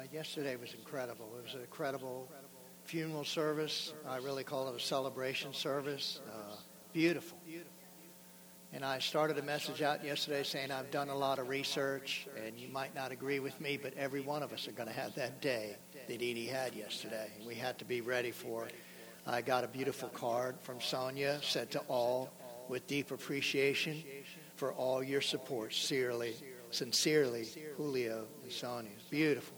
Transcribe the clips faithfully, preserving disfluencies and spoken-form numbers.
yesterday was incredible. It was an incredible funeral service. I really call it a celebration service. Uh, beautiful. And I started a message out yesterday saying I've done a lot of research, and you might not agree with me, but every one of us are going to have that day that Edie had yesterday. And we had to be ready for it. I got a beautiful card from Sonia, said to all, with deep appreciation for all your support. Sincerely, sincerely, Julio and Sonia. It's beautiful.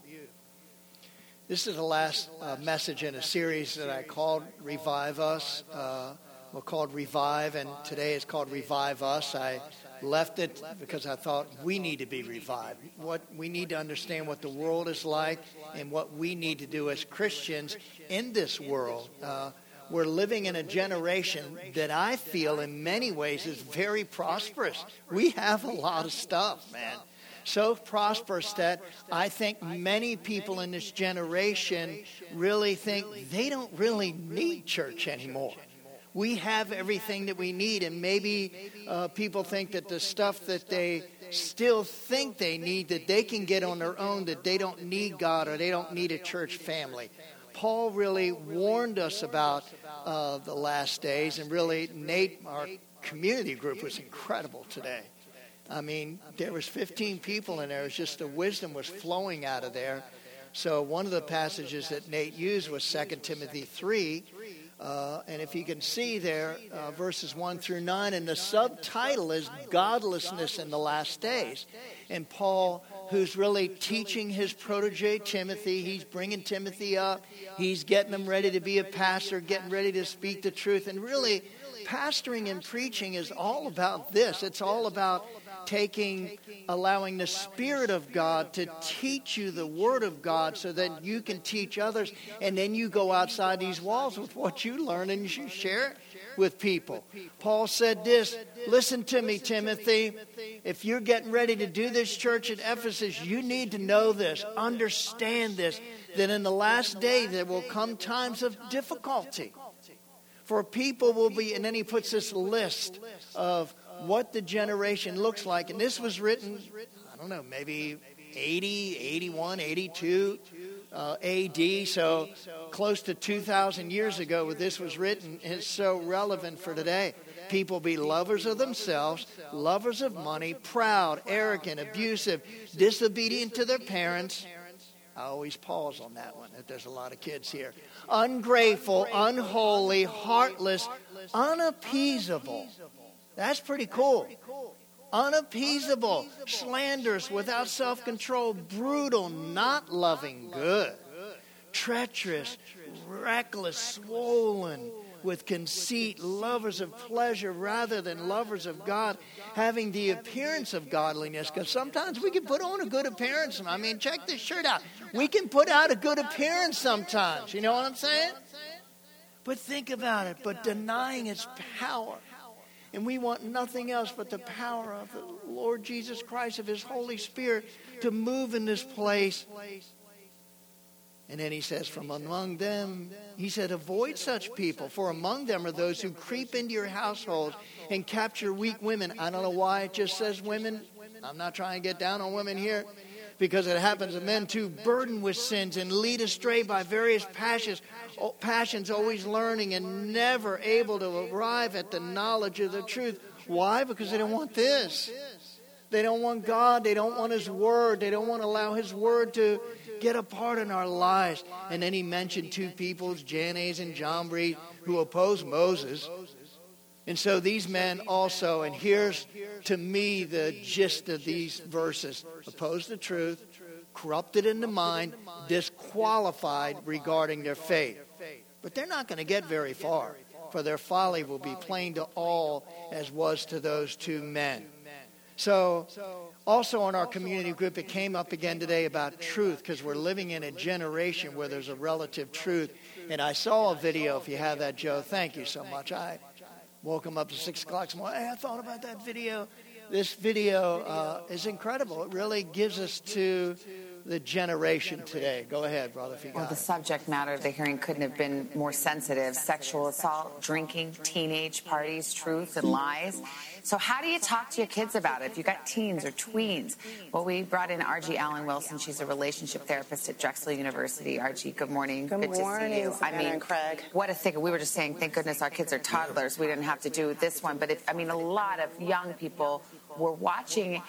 This is the last uh, message in a series that I called Revive Us. Uh, well, called Revive, and today it's called Revive Us. I left it because I thought we need to be revived. What we need to understand what the world is like and what we need to do as Christians in this world. Uh, we're living in a generation that I feel in many ways is very prosperous. We have a lot of stuff, man. So prosperous that I think many people in this generation really think they don't really need church anymore. We have everything that we need, and maybe uh, people think that the stuff that they still think they need, that they can get on their own, that they don't need God or they don't need a church family. Paul really warned us about uh, the last days, and really Nate, our community group, was incredible today. I mean, there was fifteen people in there. It was just the wisdom was flowing out of there. So one of the passages that Nate used was Second Timothy three. Uh, and if you can see there, uh, verses one through nine, and the subtitle is Godlessness in the Last Days. And Paul, who's really teaching his protege Timothy, he's bringing Timothy up. He's getting him ready to be a pastor, getting ready to speak the truth. And really, pastoring and preaching is all about this. It's all about taking, allowing the Spirit of God to teach you the Word of God so that you can teach others, and then you go outside these walls with what you learn and you share it with people. Paul said this, listen to me, Timothy. If you're getting ready to do this church at Ephesus, you need to know this, understand this, that in the last day there will come times of difficulty. For people will be, and then he puts this list of what the generation looks like. And this was written, I don't know, maybe eighty, eighty-one, eighty-two uh, A D. So close to two thousand years ago when this was written. It's so relevant for today. People be lovers of themselves, lovers of money, proud, arrogant, abusive, disobedient to their parents. I always pause on that one, if there's a lot of kids here. Ungrateful, unholy, heartless, unappeasable. That's pretty cool. Unappeasable, slanderous, without self-control, brutal, not loving good, treacherous, reckless, swollen with conceit, lovers of pleasure rather than lovers of God, having the appearance of godliness. Because sometimes we can put on a good appearance. I mean, check this shirt out. We can put out a good appearance sometimes. You know what I'm saying? But think about it. But denying its power. And we want nothing else but the power of the Lord Jesus Christ, of His Holy Spirit, to move in this place. And then he says, from among them, he said, avoid such people. For among them are those who creep into your household and capture weak women. I don't know why it just says women. I'm not trying to get down on women here. Because it happens to men too, burdened with sins and lead astray by various passions, passions, always learning and never able to arrive at the knowledge of the truth. Why? Because they don't want this. They don't want God. They don't want His Word. They don't want to allow His Word to get a part in our lives. And then he mentioned two peoples, Jannes and Jambres, who opposed Moses. And so these men also, and here's to me the gist of these verses, opposed the truth, corrupted in the mind, disqualified regarding their faith. But they're not going to get very far, for their folly will be plain to all as was to those two men. So also in our community group, it came up again today about truth, because we're living in a generation where there's a relative truth. And I saw a video, if you have that, Joe, thank you so much. I woke him up at six o'clock this morning. Hey, I thought about that video. This video uh, is incredible. It really gives us to the generation today. Go ahead, brother, if you got Well, the it. subject matter of the hearing couldn't have been more sensitive. Sexual assault, drinking, teenage parties, truth and lies. So how do you talk to your kids about it if you got teens or tweens? Well, we brought in Argie Allen Wilson. She's a relationship therapist at Drexel University. Argie, good morning. Good, good morning, to see you. Savannah I mean, and Craig. What a thing. We were just saying, thank goodness our kids are toddlers. We didn't have to do this one. But, it, I mean, a lot of young people were watching.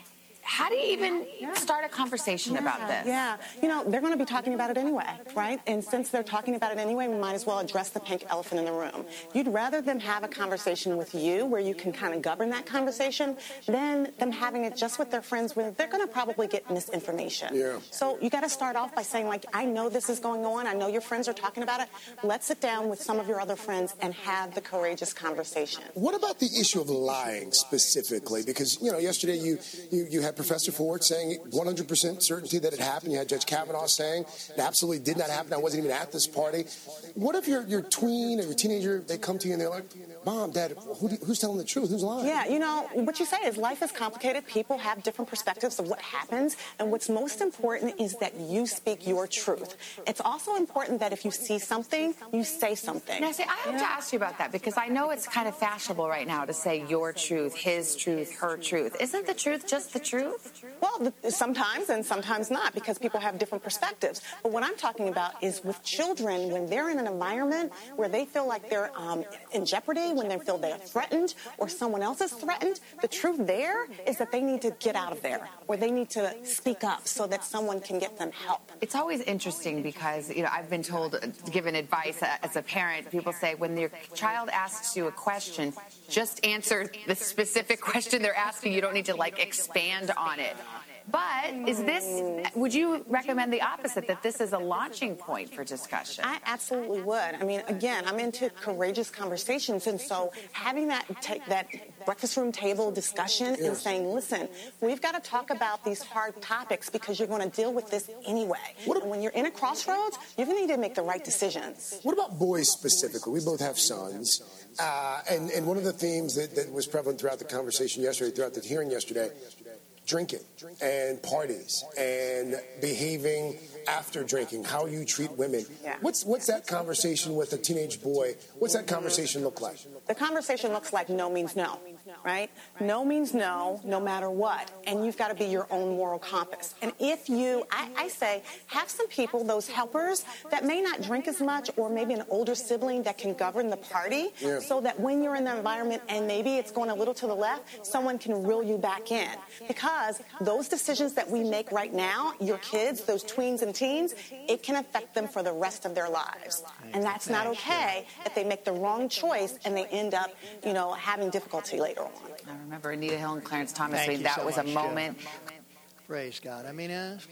How do you even start a conversation yeah, about this? Yeah, you know, they're going to be talking about it anyway, right? And since they're talking about it anyway, we might as well address the pink elephant in the room. You'd rather them have a conversation with you where you can kind of govern that conversation than them having it just with their friends where they're going to probably get misinformation. Yeah. So you got to start off by saying, like, I know this is going on. I know your friends are talking about it. Let's sit down with some of your other friends and have the courageous conversation. What about the issue of lying specifically? Because, you know, yesterday you, you, you had Professor Ford saying one hundred percent certainty that it happened. You had Judge Kavanaugh saying it absolutely did not happen. I wasn't even at this party. What if your your tween or your teenager, they come to you and they're like, Mom, Dad, who do, who's telling the truth? Who's lying? Yeah, you know, what you say is life is complicated. People have different perspectives of what happens. And what's most important is that you speak your truth. It's also important that if you see something, you say something. Now, see, I have yeah. to ask you about that because I know it's kind of fashionable right now to say your truth, his truth, her truth. Isn't the truth just the truth? Well, sometimes and sometimes not because people have different perspectives. But what I'm talking about is with children, when they're in an environment where they feel like they're um, in jeopardy, when they feel they're threatened or someone else is threatened, the truth there is that they need to get out of there or they need to speak up so that someone can get them help. It's always interesting because, you know, I've been told, given advice as a parent, people say when your child asks you a question, just answer the specific question they're asking. You don't need to, like, expand on it. But is this, would you recommend the opposite, that this is a launching point for discussion? I absolutely would. I mean, again, I'm into courageous conversations. And so having that t- that breakfast room table discussion and saying, listen, we've got to talk about these hard topics because you're going to deal with this anyway. What, and when you're in a crossroads, you're going to need to make the right decisions. What about boys specifically? We both have sons. Uh, and, and one of the themes that, that was prevalent throughout the conversation yesterday, throughout the hearing yesterday, drinking and parties and behaving after drinking, how you treat women. Yeah. What's what's that conversation with a teenage boy? What's that conversation look like? The conversation looks like no means no, right? No means no, no matter what. And you've got to be your own moral compass. And if you, I, I say, have some people, those helpers, that may not drink as much or maybe an older sibling that can govern the party yeah. so that when you're in the environment and maybe it's going a little to the left, someone can reel you back in. Because those decisions that we make right now, your kids, those tweens and teens, it can affect them for the rest of their lives. And that's not okay if they make the wrong choice and they end up, you know, having difficulty later on. I remember Anita Hill and Clarence Thomas. Thank I mean, you that so was much, a moment. Jim. Praise God. I mean, uh,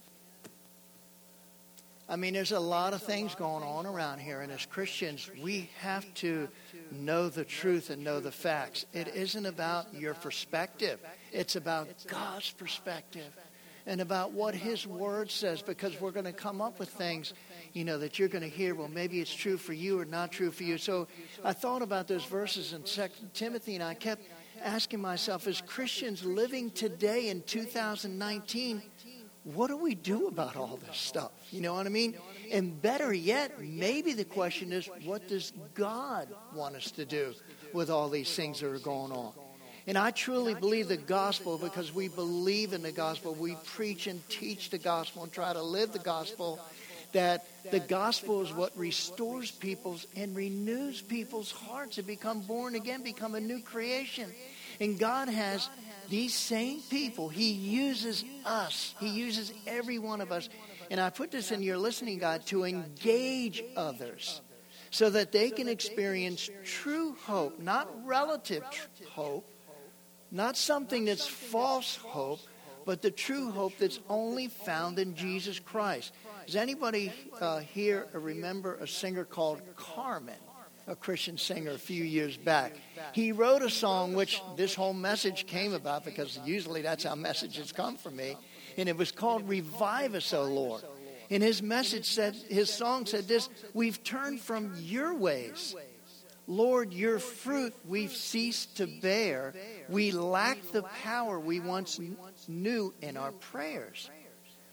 I mean, there's a lot of things going on around here, and as Christians, we have to know the truth and know the facts. It isn't about your perspective. It's about God's perspective and about what His Word says, because we're going to come up with things, you know, that you're going to hear, well, maybe it's true for you or not true for you. So I thought about those verses in Second Timothy, and I kept asking myself, as Christians living today in two thousand nineteen, what do we do about all this stuff? You know what I mean? And better yet, maybe the question is, what does God want us to do with all these things that are going on? And I truly believe the gospel, because we believe in the gospel. We preach and teach the gospel and try to live the gospel, that the gospel is what restores people's and renews people's hearts to become born again, become a new creation. And God has these same people. He uses us. He uses every one of us. And I put this in your listening guide, to engage others so that they can experience true hope, not relative tr- hope, not something that's false hope, but the true hope that's only found in Jesus Christ. Does anybody uh, here remember a singer called Carmen? A Christian singer a few years back. He wrote a song which this whole message came about, because usually that's how messages come from me. And it was called Revive Us, O Lord. And his message said, his song said this: we've turned from your ways. Lord, your fruit we've ceased to bear. We lack the power we once knew in our prayers.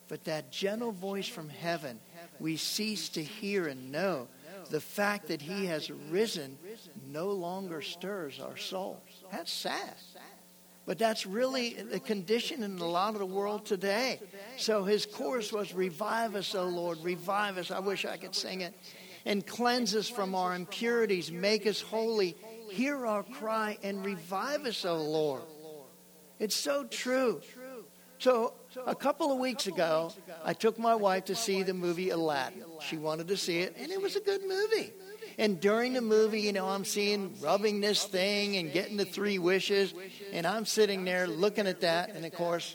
but that gentle voice from heaven we cease to hear and know. The fact that he has risen no longer stirs our soul. That's sad. But that's really the condition in a lot of the world today. So his chorus was, revive us, O Lord, revive us. I wish I could sing it. And cleanse us from our impurities, make us holy. Hear our cry and revive us, O Lord. It's so true. So a couple of weeks ago, I took my wife to see the movie Aladdin. She wanted to see it, and it was a good movie. And during the movie, you know, I'm seeing rubbing this thing and getting the three wishes, and I'm sitting there looking at that, and of course,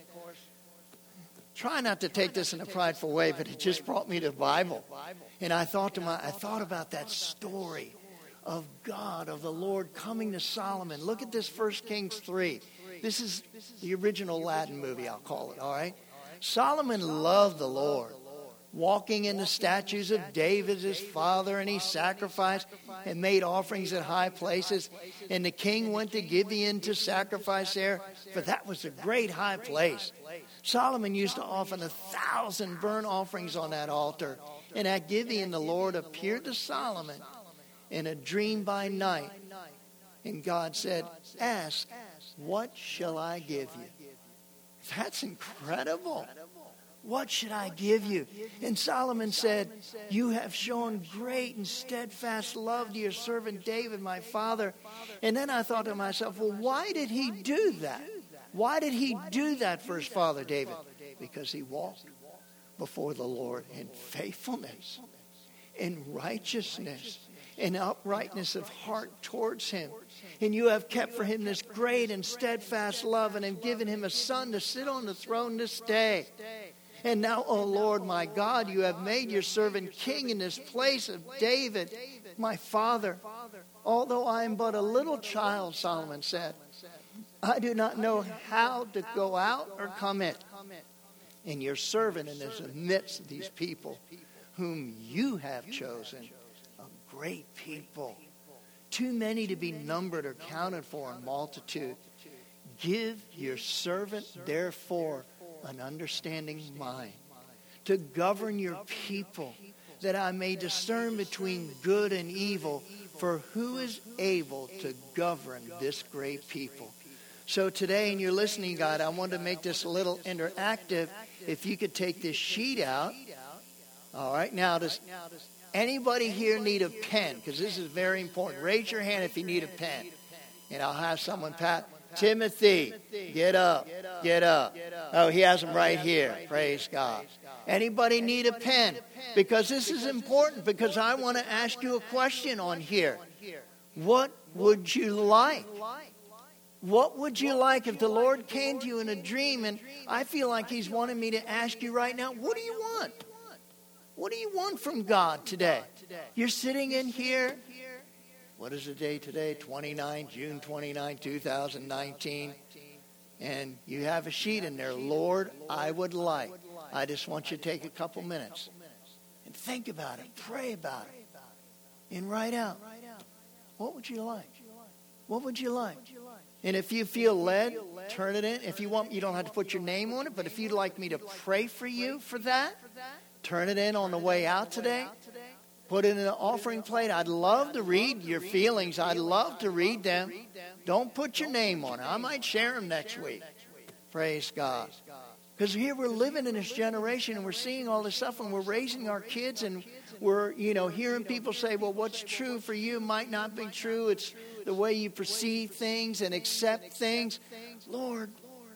try not to take this in a prideful way, but it just brought me to the Bible. And I thought to my, I thought about that story of God, of the Lord coming to Solomon. Look at this First Kings three. This is the original Aladdin movie, I'll call it, all right? Solomon loved the Lord, walking in the statues of David, his father, and he sacrificed and made offerings at high places. And the king went to Gibeon to sacrifice there, for that was a great high place. Solomon used to offer a thousand burnt offerings on that altar. And at Gibeon, the Lord appeared to Solomon in a dream by night. And God said, ask, what shall I give you? That's incredible. What should I give you? And Solomon said, you have shown great and steadfast love to your servant David, my father. And then I thought to myself, well, why did he do that? Why did he do that for his father David? Because he walked before the Lord in faithfulness, in righteousness, in uprightness of heart towards him. And you have kept for him this great and steadfast love, and have given him a son to sit on the throne this day. And now, O Lord, my God, you have made your servant king in this place of David, my father. Although I am but a little child, Solomon said, I do not know how to go out or come in. And your servant in the midst of these people, whom you have chosen, a great people, too many to be numbered or counted for in multitude. Give your servant, therefore, an understanding mind to govern your people, that I may discern between good and evil, for who is able to govern this great people? So today, in your listening guide, I want to make this a little interactive. If you could take this sheet out. All right, now does anybody here need a pen? Because this is very important. Raise your hand if you need a pen. And I'll have someone, Pat. Timothy, get up, get up. Oh, he has them right here. Praise God. Anybody need a pen? Because this is important, because I want to ask you a question on here. What would you like? What would you like if the Lord came to you in a dream? And I feel like he's wanting me to ask you right now, what do you want? What do you want from God today? You're sitting in here. What is the day today? twenty-ninth, June twenty-ninth, two thousand nineteen. And you have a sheet in there. Lord, I would like. I just want you to take a couple minutes and think about it. Pray about it. And write out. What would you like? What would you like? And if you feel led, turn it in. If you want, you don't have to put your name on it. But if you'd like me to pray for you for that, turn it in on the way out today. Put it in an offering plate. I'd love to read your feelings. I'd love to read them. Don't put your name on it. I might share them next week. Praise God. Because here we're living in this generation and we're seeing all this stuff and we're raising our kids and we're, you know, hearing people say, well, what's true for you might not be true. It's the way you perceive things and accept things. Lord,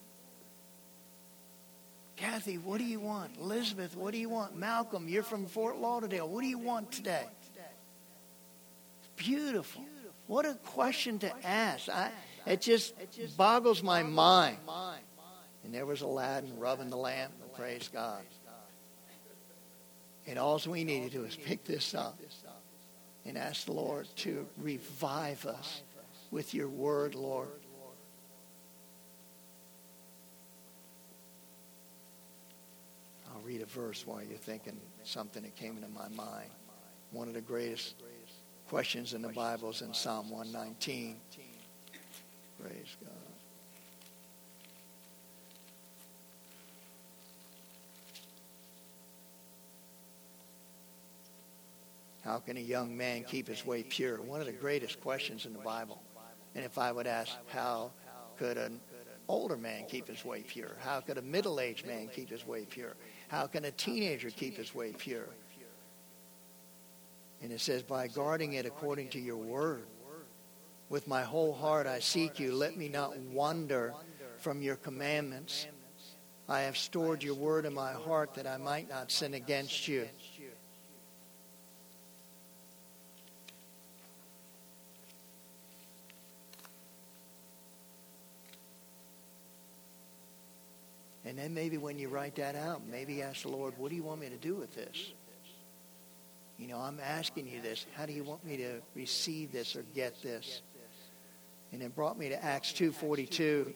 Kathy, what do you want? Elizabeth, what do you want? Malcolm, you're from Fort Lauderdale. What do you want today? It's beautiful. What a question to ask. I, it just boggles my mind. And there was Aladdin rubbing the lamp. Praise God. And all we need to do is pick this up and ask the Lord to revive us with your word, Lord. I'll read a verse while you're thinking something that came into my mind. One of the greatest questions in the Bible is in Psalm one nineteen. Praise God. How can a young man keep his way pure? One of the greatest questions in the Bible. And if I would ask, how could an older man keep his way pure? How could a middle-aged man keep his way pure? How can a teenager keep his way pure? And it says, by guarding it according to your word. With my whole heart I seek you. Let me not wander from your commandments. I have stored your word in my heart that I might not sin against you. And then maybe when you write that out, maybe ask the Lord, what do you want me to do with this? You know, I'm asking you this. How do you want me to receive this or get this? And it brought me to Acts two forty-two.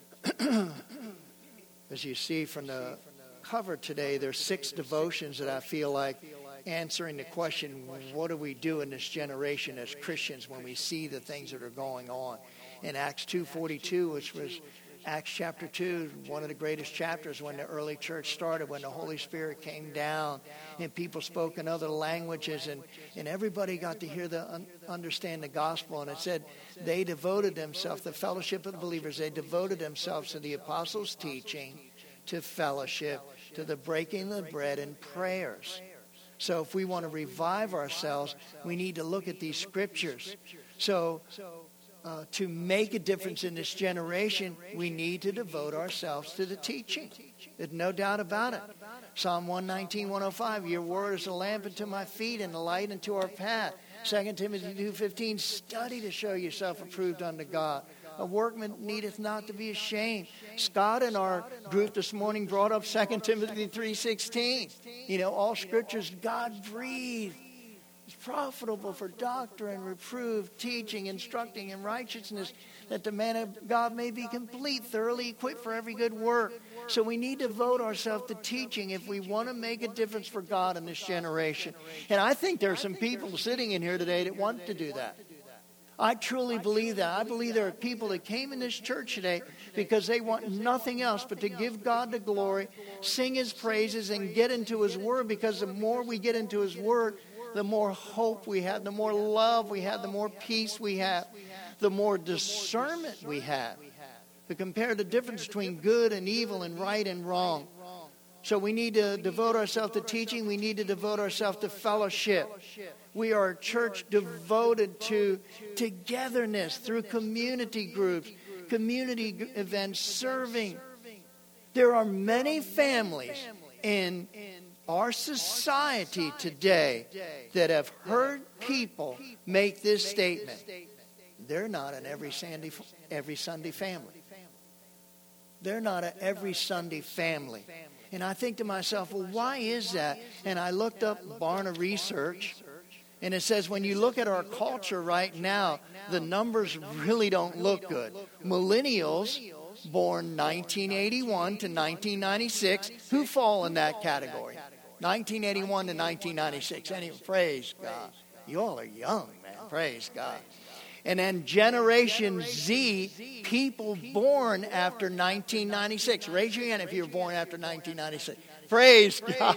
As you see from the cover today, there's six devotions that I feel like answering the question, what do we do in this generation as Christians when we see the things that are going on? In Acts two forty-two, which was Acts chapter two, one of the greatest chapters when the early church started, when the Holy Spirit came down and people spoke in other languages and, and everybody got to hear the un, understand the gospel. And it said they devoted themselves, the fellowship of the believers, they devoted themselves to the apostles' teaching, to fellowship, to the breaking of the bread and prayers. So if we want to revive ourselves, we need to look at these scriptures. So Uh, to make a difference in this generation, we need to devote ourselves to the teaching. There's no doubt about it. Psalm one nineteen, one oh five, your word is a lamp unto my feet and a light unto our path. Second Timothy two fifteen, study to show yourself approved unto God. A workman needeth not to be ashamed. Scott in our group this morning brought up Second Timothy three sixteen. You know, all scriptures God breathed. It's profitable for doctrine, reproof, teaching, instructing in righteousness, that the man of God may be complete, thoroughly equipped for every good work. So we need to devote ourselves to teaching if we want to make a difference for God in this generation. And I think there are some people sitting in here today that want to do that. I truly believe that. I believe there are people that came in this church today because they want nothing else but to give God the glory, sing His praises, and get into His Word, because the more we get into His Word, the more hope we have, the more love we have, the more peace we have, the more discernment we have to compare the difference between good and evil and right and wrong. So we need to devote ourselves to teaching. We need to devote ourselves to fellowship. We are a church devoted to togetherness through community groups, community events, serving. There are many families in our society today that have heard people make this statement. They're not an every Sunday, every Sunday family. They're not an every Sunday family. And I think to myself, well, why is that? And I looked up Barna Research, and it says when you look at our culture right now, the numbers really don't look good. Millennials, born nineteen eighty-one to nineteen ninety-six, who fall in that category? nineteen eighty-one to nineteen ninety-six. Anyway, praise God. You all are young, man. Praise God. And then Generation Z, people born after nineteen ninety-six. Raise your hand if you were born after nineteen ninety-six. Praise God.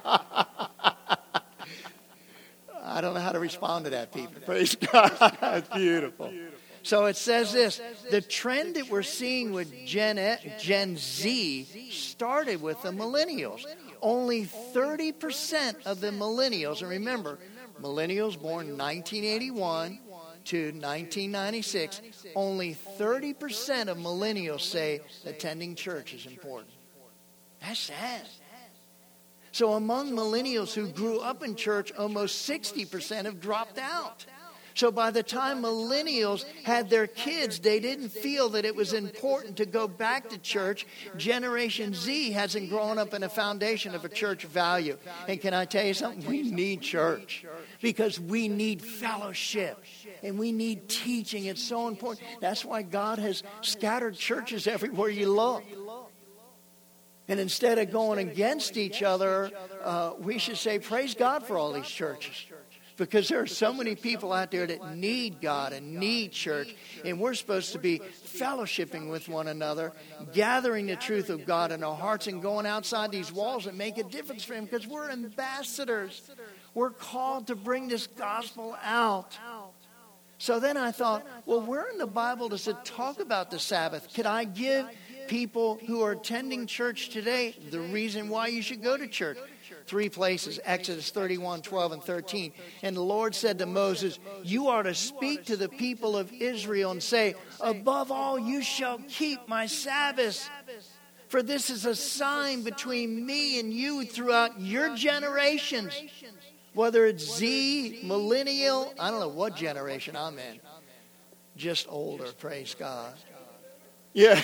I don't know how to respond to that, people. Praise God. That's beautiful. So it says this, the trend that we're seeing with Gen, Gen Z started with the millennials. Only thirty percent of the millennials, and remember, millennials born nineteen eighty-one to nineteen ninety-six, only thirty percent of millennials say attending church is important. That's sad. So among millennials who grew up in church, almost sixty percent have dropped out. So by the time millennials had their kids, they didn't feel that it was important to go back to church. Generation Z hasn't grown up in a foundation of a church value. And can I tell you something? We need church because we need fellowship and we need teaching. It's so important. That's why God has scattered churches everywhere you look. And instead of going against each other, uh, we should say, praise God for all these churches. Because there are so many people out there that need God and need church. And we're supposed to be fellowshipping with one another, gathering the truth of God in our hearts and going outside these walls and make a difference for Him. Because we're ambassadors. We're called to bring this gospel out. So then I thought, well, where in the Bible does it talk about the Sabbath? Could I give people who are attending church today the reason why you should go to church? Three places, Exodus thirty-one, twelve, and thirteen. And the Lord said to Moses, you are to speak to the people of Israel and say, above all, you shall keep my Sabbaths. For this is a sign between me and you throughout your generations. Whether it's Z, millennial, I don't know what generation I'm in. Just older, praise God. Yeah.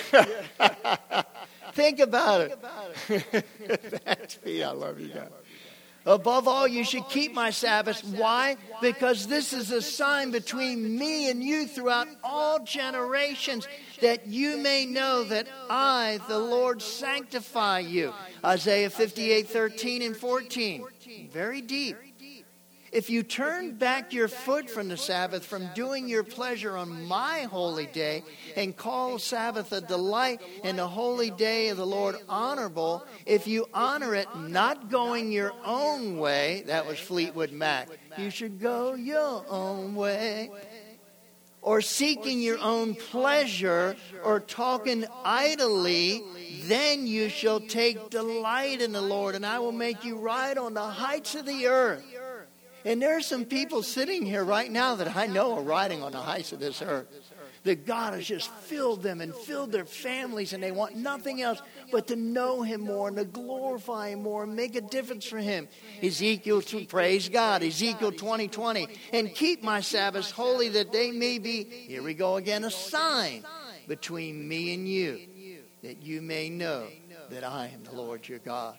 Think about it. That's me. I love you guys. Above all, you should keep my Sabbaths. Why? Because this is a sign between me and you throughout all generations, that you may know that I, the Lord, sanctify you. Isaiah fifty-eight, thirteen and fourteen. Very deep. If you turn back your foot from the Sabbath, from doing your pleasure on my holy day, and call Sabbath a delight and the holy day of the Lord honorable, if you honor it not going your own way, that was Fleetwood Mac, you should go your own way, or seeking your own pleasure, or talking idly, then you shall take delight in the Lord, and I will make you ride on the heights of the earth. And there are some people sitting here right now that I know are riding on the heights of this earth. That God has just filled them and filled their families, and they want nothing else but to know Him more and to glorify Him more and make a difference for Him. Ezekiel, praise God, Ezekiel twenty twenty. And keep my Sabbaths holy, that they may be, here we go again, a sign between me and you, that you may know that I am the Lord your God.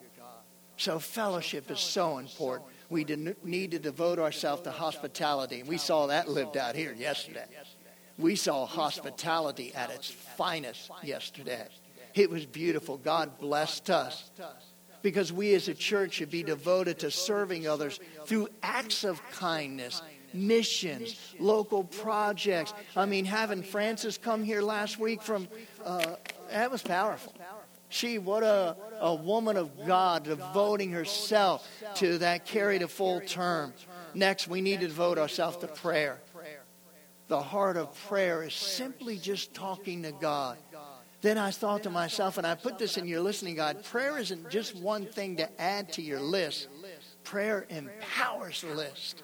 So fellowship is so important. We need to devote ourselves to hospitality. We saw that lived out here yesterday. We saw hospitality at its finest yesterday. It was beautiful. God blessed us. Because we as a church should be devoted to serving others through acts of kindness, missions, local projects. I mean, having Frances come here last week from, uh, that was powerful. She, what a, a woman of God, devoting herself to that, carried a full term. Next, we need to devote ourselves to prayer. The heart of prayer is simply just talking to God. Then I thought to myself, and I put this in your listening guide, prayer isn't just one thing to add to your list. Prayer empowers the list.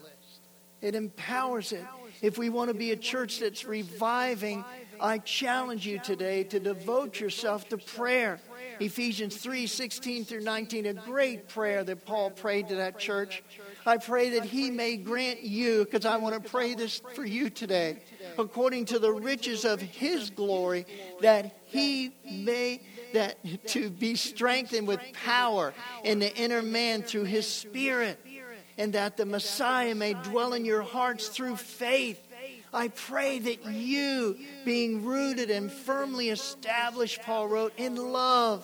It empowers it. If we want to be a church that's reviving, I challenge you today to devote yourself to prayer. Ephesians three, sixteen through nineteen, a great prayer that Paul prayed to that church. I pray that He may grant you, because I want to pray this for you today, according to the riches of His glory, that He may, that to be strengthened with power in the inner man through His Spirit, and that the Messiah may dwell in your hearts through faith. I pray that you, being rooted and firmly established, Paul wrote, in love,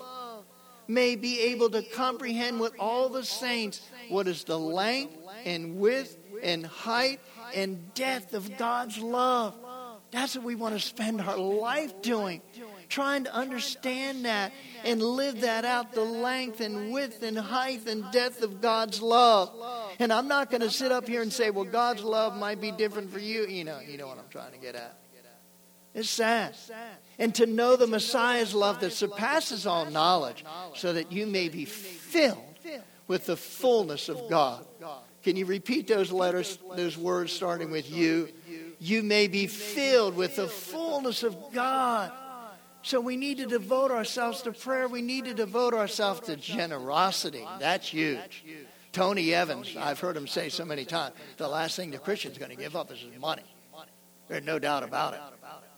may be able to comprehend with all the saints what is the length and width and height and depth of God's love. That's what we want to spend our life doing, trying to understand that and live that out, the length and width and height and depth of God's love. And I'm not going to sit up here and say, well, God's love might be different for you. You know, you know what I'm trying to get at. It's sad. And to know the Messiah's love that surpasses all knowledge, so that you may be filled with the fullness of God. Can you repeat those letters, those words starting with you? You may be filled with the fullness of God. So we need to devote ourselves to prayer. We need to devote ourselves to generosity. That's huge. Tony Evans, I've heard him say so many times, the last thing the Christian's going to give up is his money. There's no doubt about it.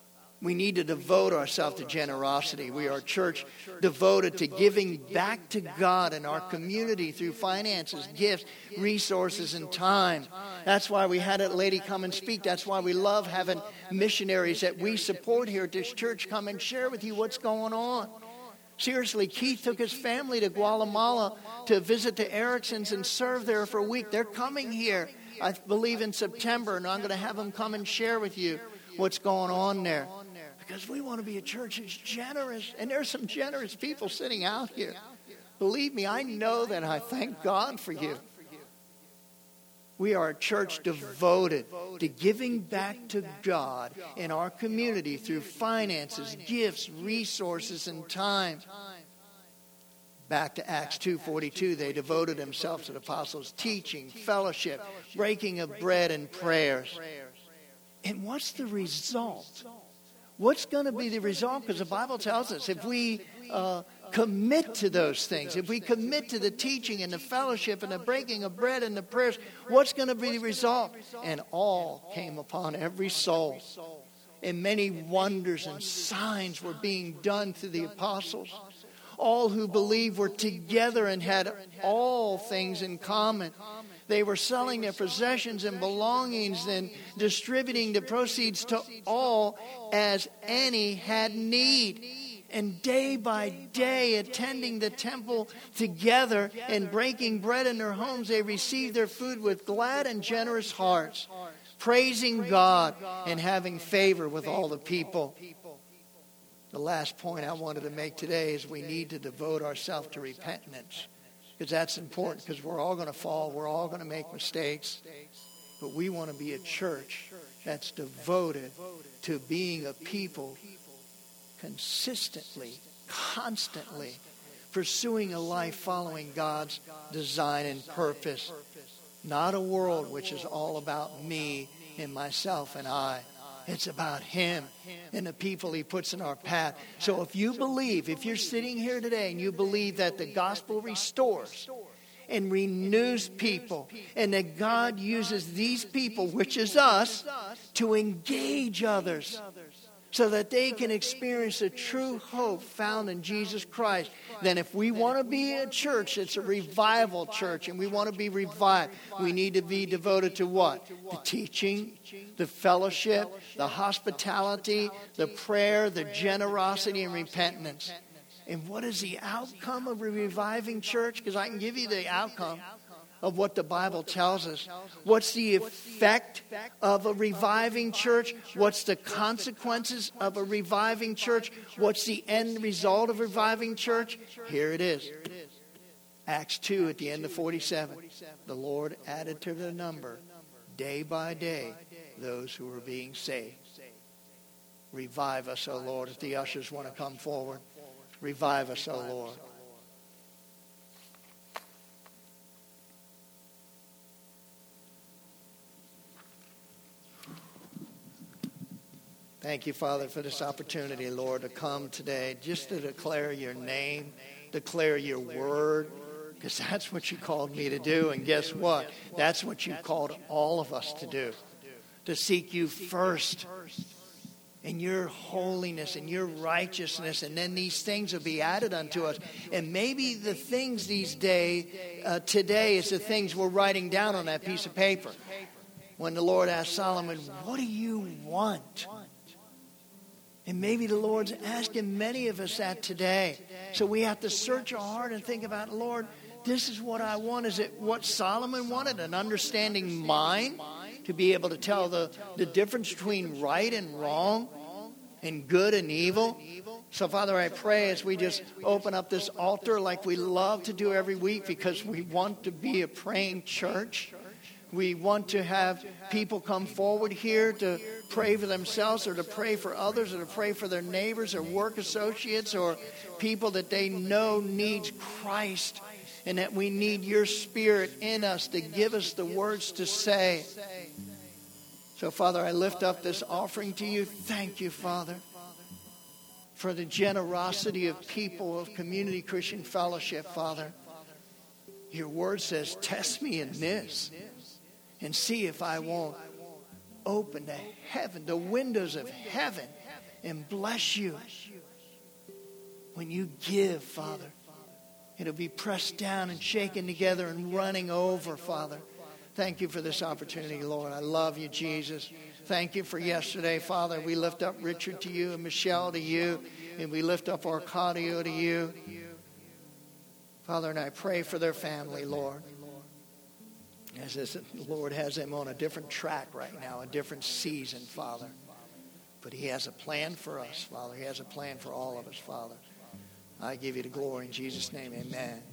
We need to devote ourselves to generosity. We are a church devoted to giving back to God and our community through finances, gifts, resources, and time. That's why we had a lady come and speak. That's why we love having missionaries that we support here at this church come and share with you what's going on. Seriously, Keith took his family to Guatemala to visit the Ericksons and serve there for a week. They're coming here, I believe, in September, and I'm going to have them come and share with you what's going on there. Because we want to be a church that's generous. And there's some generous people sitting out here. Believe me, I know that. I thank God for you. We are a church devoted to giving back to God in our community through finances, gifts, resources, and time. Back to Acts two forty-two, they devoted themselves to the apostles' teaching, fellowship, breaking of bread, and prayers. And what's the result? What's going to be the result? Because the Bible tells us if we uh, commit to those things, if we commit to the teaching and the fellowship and the breaking of bread and the prayers, what's going to be the result? And all came upon every soul. And many wonders and signs were being done through the apostles. All who believed were together and had all things in common. They were selling their possessions and belongings and distributing the proceeds to all as any had need. And day by day, attending the temple together and breaking bread in their homes, they received their food with glad and generous hearts, praising God and having favor with all the people. The last point I wanted to make today is we need to devote ourselves to repentance. Because that's important, because we're all going to fall. We're all going to make mistakes. But we want to be a church that's devoted to being a people consistently, constantly pursuing a life following God's design and purpose. Not a world which is all about me and myself and I. It's about Him and the people He puts in our path. So if you believe, if you're sitting here today and you believe that the gospel restores and renews people and that God uses these people, which is us, to engage others so that they can experience a true hope found in Jesus Christ, then if we want to be a church, it's a revival church, and we want to be revived, we need to be devoted to what? The teaching, the fellowship, the hospitality, the prayer, the generosity, and repentance. And what is the outcome of a reviving church? Because I can give you the outcome of what the Bible tells us. What's the effect of a reviving church? What's the consequences of a reviving church? What's the end result of a reviving church? Here it is. Acts two at the end of forty-seven. The Lord added to the number, day by day, those who were being saved. Revive us, O Lord. If the ushers want to come forward, revive us, O Lord. Thank you, Father, for this opportunity, Lord, to come today just to declare your name, declare your word, because that's what you called me to do. And guess what? That's what you called all of us to do, to seek you first in your holiness and your righteousness, and then these things will be added unto us. And maybe the things these days, uh, today is the things we're writing down on that piece of paper. When the Lord asked Solomon, what do you want? And maybe the Lord's asking many of us that today. So we have to search our heart and think about, Lord, this is what I want. Is it what Solomon wanted? An understanding mind to be able to tell the, the difference between right and wrong and good and evil. So, Father, I pray as we just open up this altar like we love to do every week, because we want to be a praying church. We want to have people come forward here to pray for themselves or to pray for others or to pray for their neighbors or work associates or people that they know needs Christ, and that we need your Spirit in us to give us the words to say. So, Father, I lift up this offering to you. Thank you, Father, for the generosity of people of Community Christian Fellowship, Father. Your word says, test me in this and see if I won't open the heaven, the windows of heaven, and bless you. When you give, Father, it'll be pressed down and shaken together and running over, Father. Thank you for this opportunity, Lord. I love you, Jesus. Thank you for yesterday, Father. We lift up Richard to you and Michelle to you, and we lift up Arcadio to you. Father, and I pray for their family, Lord. As this, the Lord has them on a different track right now, a different season, Father. But He has a plan for us, Father. He has a plan for all of us, Father. I give you the glory in Jesus' name, amen.